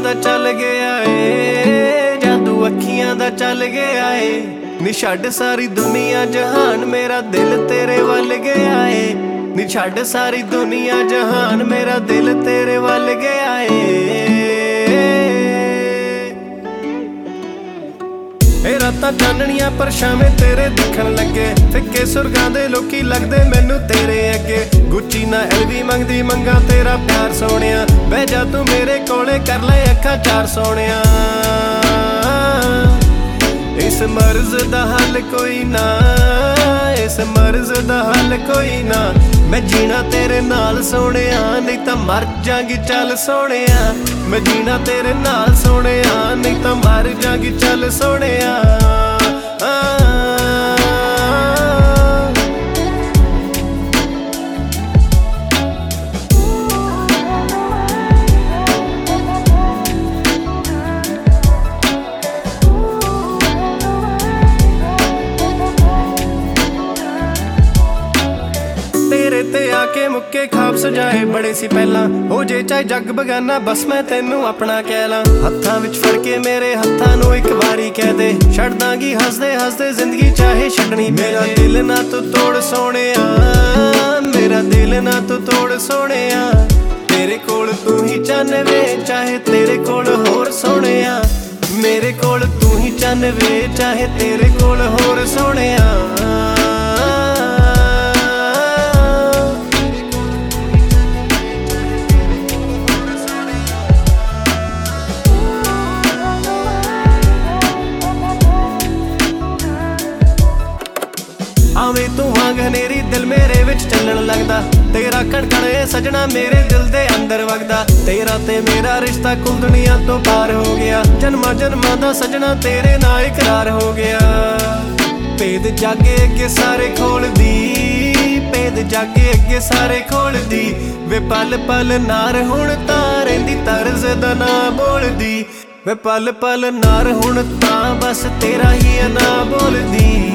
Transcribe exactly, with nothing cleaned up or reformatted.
दा चल गया ए, जादू अखियां दा चल गया ए। नी छड्ड सारी दुनिया जहान, मेरा दिल तेरे वल गया ए। नी छड्ड सारी दुनिया जहान, मेरा दिल तेरे वल गया ए। रातां चानणियां परछावें तेरे दिखण लगे, फिक्के सुरगां दे लोकी लगदे मैनू तेरे अगे। गुच्ची ना एलवी मंगदी मंगा तेरा प्यार सोहणिया, बह जा तू मेरे कोले कर ले अखां चार सोहणिया। इस मर्ज दा हल कोई ना, इस मर्ज दा हल कोई ना। मैं जीना तेरे नाल सोहणिया, नहीं तां मर जांगी चल सोहणिया। मैं जीना तेरे नाल सोहणिया, नहीं तां मर जांगी चल सोहणिया। तेरे ते आके मुक्के खाब सजाए बड़े सी पहला, हो जे चाहे जग बगाना बस मैं तेनू अपना कह ला। हत्थां विच फड़ के मेरे हत्थां नू इक वारी कह दे, छड्ड दांगी हसदे हसदे जिंदगी चाहे छड्डनी। मेरा दिल ना तू तोड़ सोहणिया, मेरा दिल ना तू तोड़ सोहणिया। तेरे कोल तू ही चन्न वे, चाहे तेरे कोल होर सोहणिया। मेरे कोल तू ही चन्न वे, चाहे तेरे कोल होर सोहणिया। आवे तू वांग हनेरी दिल मेरे विच चलन लगदा, तेरा कणकण ए सजना मेरे दिल दे अंदर वगदा। तेरा ते मेरा रिश्ता कुल दुनिया तो पार हो गया, जन्मा जन्मा दा सजना तेरे नाल इकरार हो गया। भेद जागे अगे सारे खोल दी, भेद जागे अगे सारे खोल दी। वे पल पल नार हुण तां रहिंदी तरज दा ना बोलदी। वे पल पल नार हुण तां बस तेरा ही ना बोलदी।